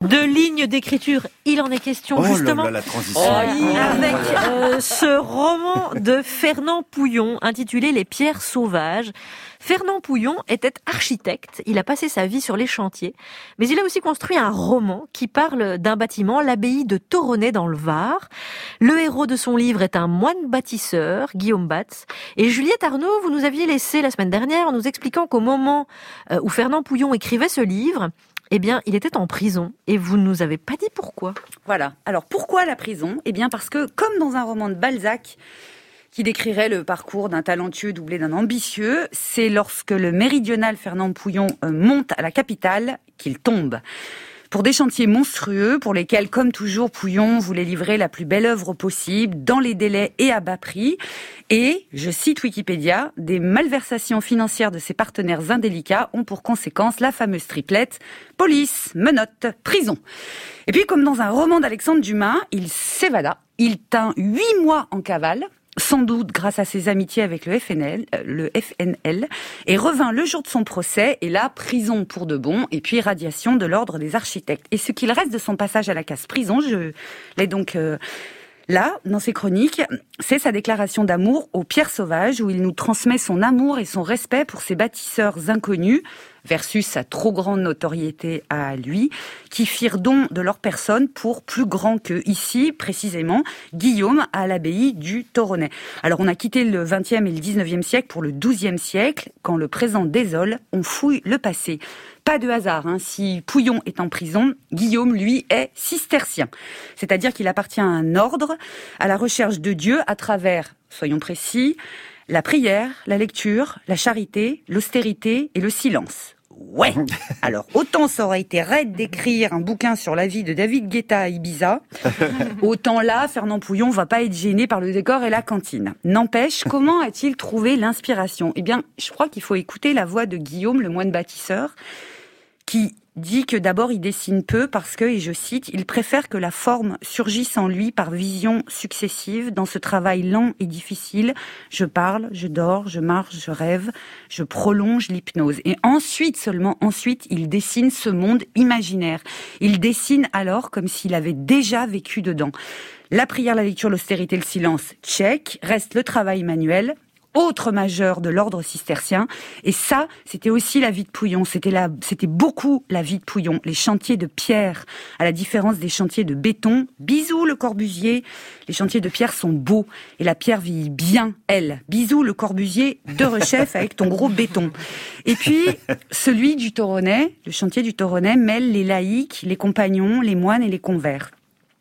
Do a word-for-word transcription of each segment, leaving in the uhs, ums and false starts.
De lignes d'écriture, il en est question oh justement là là, la transition. Oh, avec euh, ce roman de Fernand Pouillon intitulé Les pierres sauvages. Fernand Pouillon était architecte, il a passé sa vie sur les chantiers, mais il a aussi construit un roman qui parle d'un bâtiment, l'abbaye de Toronnay dans le Var. Le héros de son livre est un moine bâtisseur, Guillaume Batz. Et Juliette Arnaud, vous nous aviez laissé la semaine dernière en nous expliquant qu'au moment où Fernand Pouillon écrivait ce livre, eh bien, il était en prison et vous ne nous avez pas dit pourquoi. Voilà. Alors, pourquoi la prison ? Eh bien, parce que, comme dans un roman de Balzac, qui décrirait le parcours d'un talentueux doublé d'un ambitieux, c'est lorsque le méridional Fernand Pouillon monte à la capitale qu'il tombe. Pour des chantiers monstrueux, pour lesquels, comme toujours, Pouillon voulait livrer la plus belle œuvre possible, dans les délais et à bas prix. Et, je cite Wikipédia, des malversations financières de ses partenaires indélicats ont pour conséquence la fameuse triplette police, menottes, prison. Et puis, comme dans un roman d'Alexandre Dumas, il s'évada. Il tint huit mois en cavale, sans doute grâce à ses amitiés avec le F N L, euh, le F N L, et revint le jour de son procès, et là, prison pour de bon, et puis radiation de l'ordre des architectes. Et ce qu'il reste de son passage à la case prison, je l'ai donc euh, là, dans ses chroniques, c'est sa déclaration d'amour aux pierres sauvages, où il nous transmet son amour et son respect pour ces bâtisseurs inconnus, versus sa trop grande notoriété à lui, qui firent don de leur personne pour plus grand que ici, précisément, Guillaume à l'abbaye du Toronnay. Alors on a quitté le vingtième et le dix-neuvième siècle pour le douzième siècle, quand le présent désole, on fouille le passé. Pas de hasard, hein. Si Pouillon est en prison, Guillaume, lui, est cistercien. C'est-à-dire qu'il appartient à un ordre, à la recherche de Dieu à travers, soyons précis, la prière, la lecture, la charité, l'austérité et le silence. Ouais. Alors, autant ça aurait été raide d'écrire un bouquin sur la vie de David Guetta à Ibiza, autant là, Fernand Pouillon va pas être gêné par le décor et la cantine. N'empêche, comment a-t-il trouvé l'inspiration ? Eh bien, je crois qu'il faut écouter la voix de Guillaume, le moine bâtisseur, qui dit que d'abord il dessine peu parce que, et je cite, il préfère que la forme surgisse en lui par visions successives. Dans ce travail lent et difficile, je parle, je dors, je marche, je rêve, je prolonge l'hypnose. Et ensuite, seulement ensuite, il dessine ce monde imaginaire. Il dessine alors comme s'il avait déjà vécu dedans. La prière, la lecture, l'austérité, le silence, check. Reste le travail manuel, autre majeur de l'ordre cistercien. Et ça, c'était aussi la vie de Pouillon. C'était la, c'était beaucoup la vie de Pouillon. Les chantiers de pierre, à la différence des chantiers de béton. Bisous le Corbusier. Les chantiers de pierre sont beaux. Et la pierre vieillit bien, elle. Bisous le Corbusier de Rechef avec ton gros béton. Et puis, celui du Toronnay, le chantier du Toronnay mêle les laïcs, les compagnons, les moines et les convers.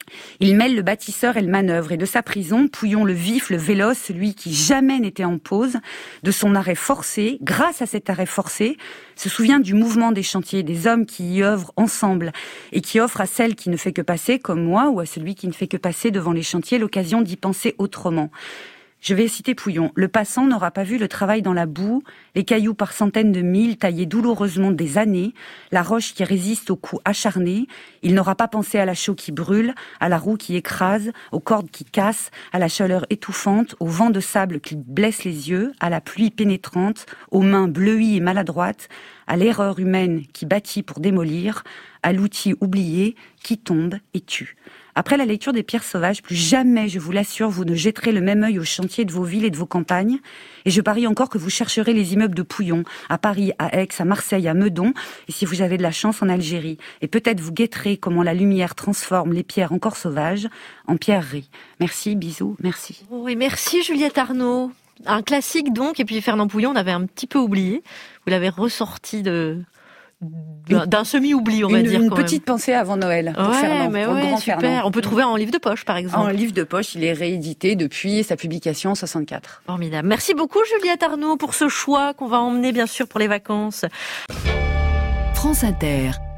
Il mêle le bâtisseur et le manœuvre. Et de sa prison, Pouillon le vif, le véloce, celui qui jamais n'était en pause, de son arrêt forcé, grâce à cet arrêt forcé, se souvient du mouvement des chantiers, des hommes qui y œuvrent ensemble et qui offrent à celle qui ne fait que passer, comme moi, ou à celui qui ne fait que passer devant les chantiers, l'occasion d'y penser autrement. Je vais citer Pouillon. Le passant n'aura pas vu le travail dans la boue, les cailloux par centaines de milles taillés douloureusement des années, la roche qui résiste aux coups acharnés. Il n'aura pas pensé à la chaux qui brûle, à la roue qui écrase, aux cordes qui cassent, à la chaleur étouffante, au vent de sable qui blesse les yeux, à la pluie pénétrante, aux mains bleuies et maladroites, à l'erreur humaine qui bâtit pour démolir, à l'outil oublié qui tombe et tue. Après la lecture des pierres sauvages, plus jamais, je vous l'assure, vous ne jetterez le même œil aux chantiers de vos villes et de vos campagnes. Et je parie encore que vous chercherez les immeubles de Pouillon, à Paris, à Aix, à Marseille, à Meudon, et si vous avez de la chance, en Algérie. Et peut-être vous guetterez comment la lumière transforme les pierres encore sauvages en pierreries. Merci, bisous, merci. Oh, et merci Juliette Arnaud. Un classique donc, et puis Fernand Pouillon, on avait un petit peu oublié. Vous l'avez ressorti de... D'un, d'un semi-oubli, on va une, dire. Une quand petite même. pensée avant Noël. Pour ouais, Fernand, mais pour ouais, le grand super. Fernand. On peut trouver en livre de poche, par exemple. En livre de poche, il est réédité depuis sa publication en soixante-quatre. Formidable. Merci beaucoup, Juliette Arnaud, pour ce choix qu'on va emmener, bien sûr, pour les vacances. France Inter.